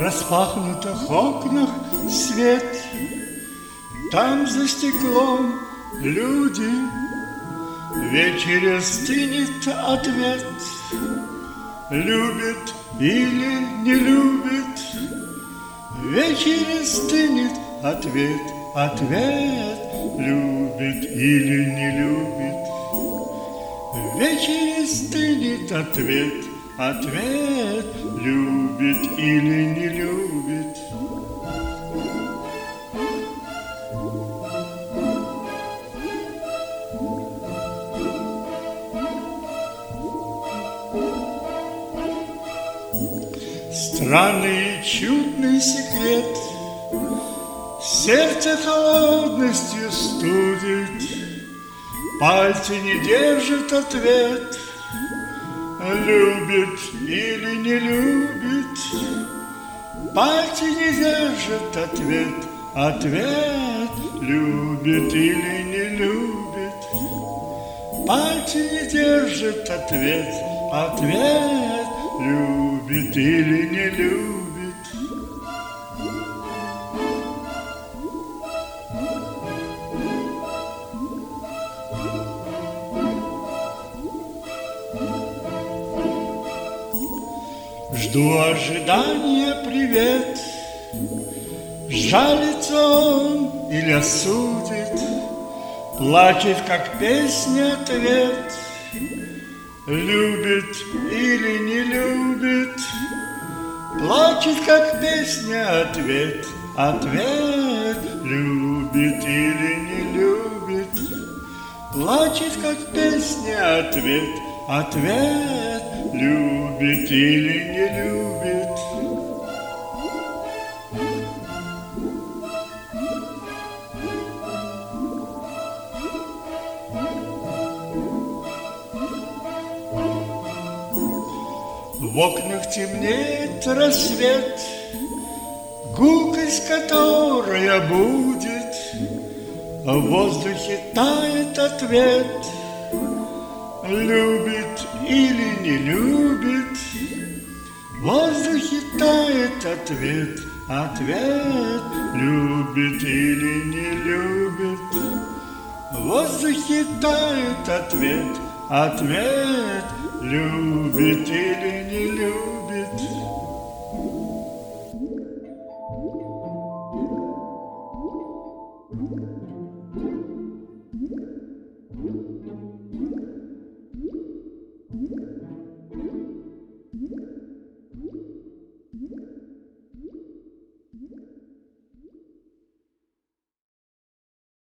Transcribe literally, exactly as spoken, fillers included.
распахнутых окнах свет, там за стеклом люди, вечеря стынет ответ. Любит или не любит, вечеря стынет ответ, ответ. Любит или не любит, вечеря стынет ответ, ответ. Любит или не любит. Странный и чудный секрет сердце холодностью студит, пальцы не держат ответ. Любит или не любит, пальцы не держат ответ, ответ. Любит или не любит, пальцы не держат ответ, ответ. Любит или не любит. Жду ожидания привет, жалится он или осудит, плачет, как песня, ответ. Любит или не любит, плачет, как песня, ответ, ответ. Любит или не любит, плачет, как песня, ответ, ответ. Любит или не любит. В окнах темнеет рассвет, гулкость, которая будет, в воздухе тает ответ. Любит или не любит, в воздухе тает ответ, ответ. Любит или не любит, в воздухе тает ответ, ответ. Любит или не любит.